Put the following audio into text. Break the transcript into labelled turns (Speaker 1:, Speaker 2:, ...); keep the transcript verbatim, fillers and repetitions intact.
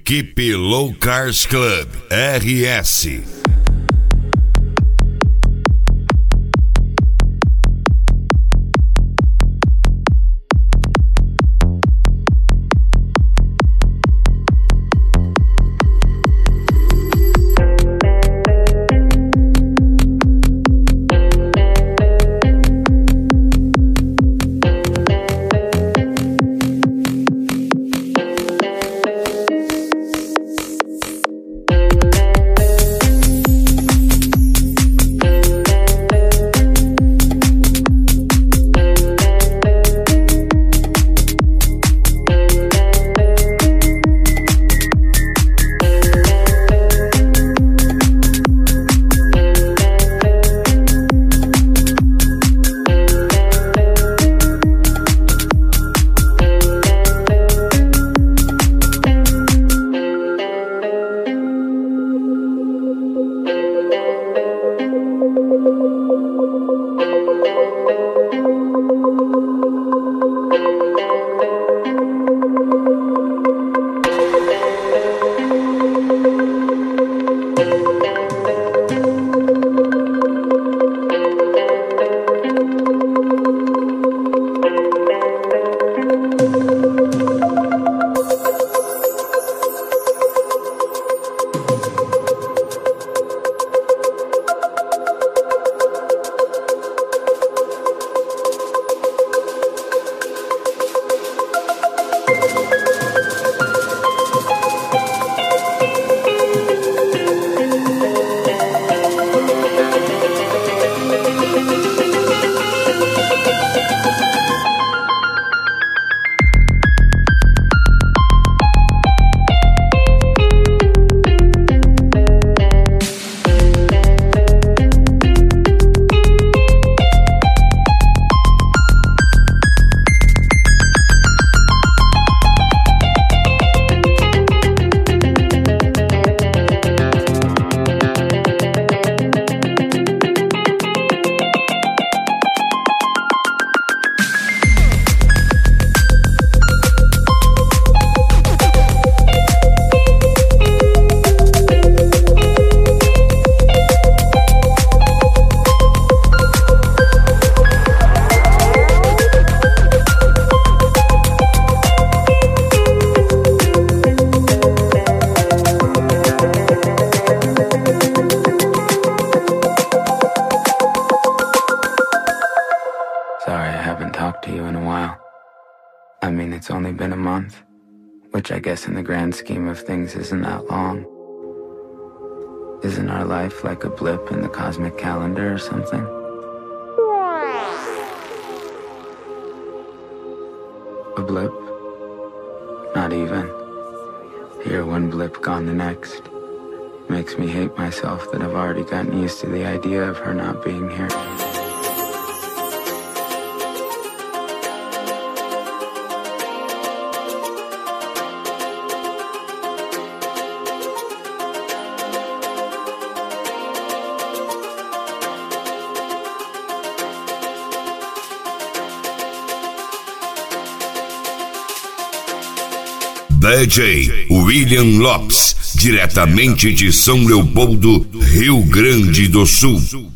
Speaker 1: Equipe Low Cars Club R S.
Speaker 2: It's only been a month, which I guess in the grand scheme of things isn't that long. Isn't our life like a blip in the cosmic calendar or something? A blip? Not even. Here one blip, gone the next. Makes me hate myself that I've already gotten used to the idea of her not being here.
Speaker 1: D J William Lopes, diretamente de São Leopoldo, Rio Grande do Sul.